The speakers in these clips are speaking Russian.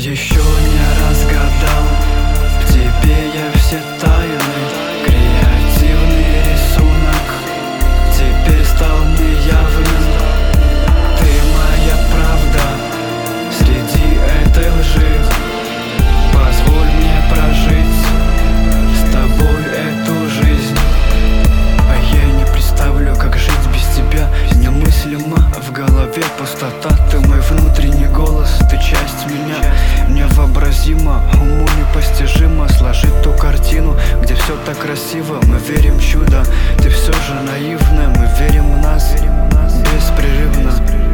Еще не разгадал в тебе я все тайны. Креативный рисунок теперь стал неявным. Ты моя правда среди этой лжи. Позволь мне прожить с тобой эту жизнь. А я не представлю, как жить без тебя. Немыслимо, в голове пустота. Ты мой внутренний голос, ты часть меня. Невообразимо, уму непостижимо сложить ту картину, где все так красиво. Мы верим в чудо, ты все же наивна. Мы верим в нас беспрерывно.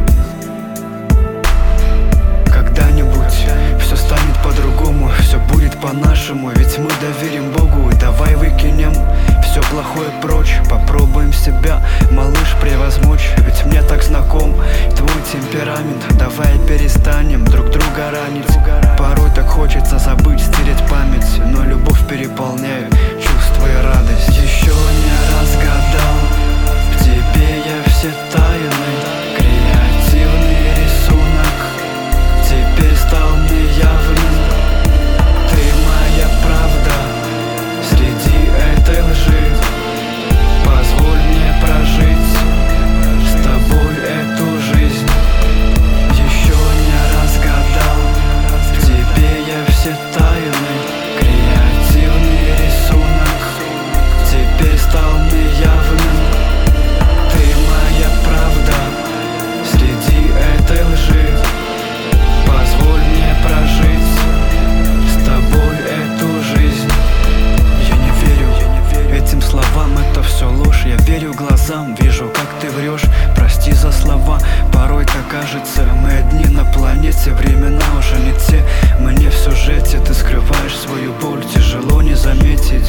Когда-нибудь все станет по-другому, все будет по-нашему. Ведь мы доверим Богу, и давай выкинем все плохое прочь. Попробуем себя, малыш, превозмочь. Ведь мне так знаком твой темперамент. Давай перестанем друг друга ранить. Порой так хочется забыть, стереть память, но любовь переполняет чувство и радость. Еще не разгадал в тебе я все тайны. Креативный рисунок теперь стал неявным. Ты моя правда среди этой лжи. Позволь мне прожить с тобой эту жизнь. Еще не разгадал в тебе я все тайны. Креативный рисунок теперь стал неявным. Ты моя правда среди этой лжи. Позволь мне прожить с тобой эту жизнь. Я не верю этим словам, это все ложь. Я верю глазам, вижу, как ты врешь. Прости за слова, порой так кажется. Мы одни на планете, времена уже не те. Мы не в сюжете, ты скрываешь свою боль. Тяжело не заметить.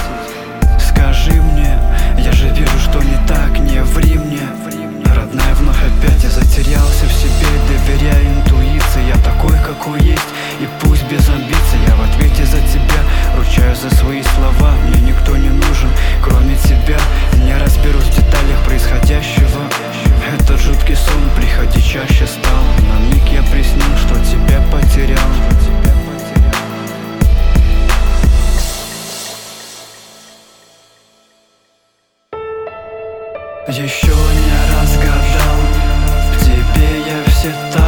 Скажи мне, я же вижу, что не так, не ври мне. Родная, вновь опять я затерялся в себе. Доверяю интуиции, я такой, какой есть. И пусть без амбиций, я в ответе за тебя. Ручаюсь за свои слова, мне никто не нужен, кроме тебя. Не разберусь в деталях происходящего. Этот жуткий сон, приходи чаще стал. На миг я приснил, что тебя потерял. Еще не разгадал в тебе я все тайны.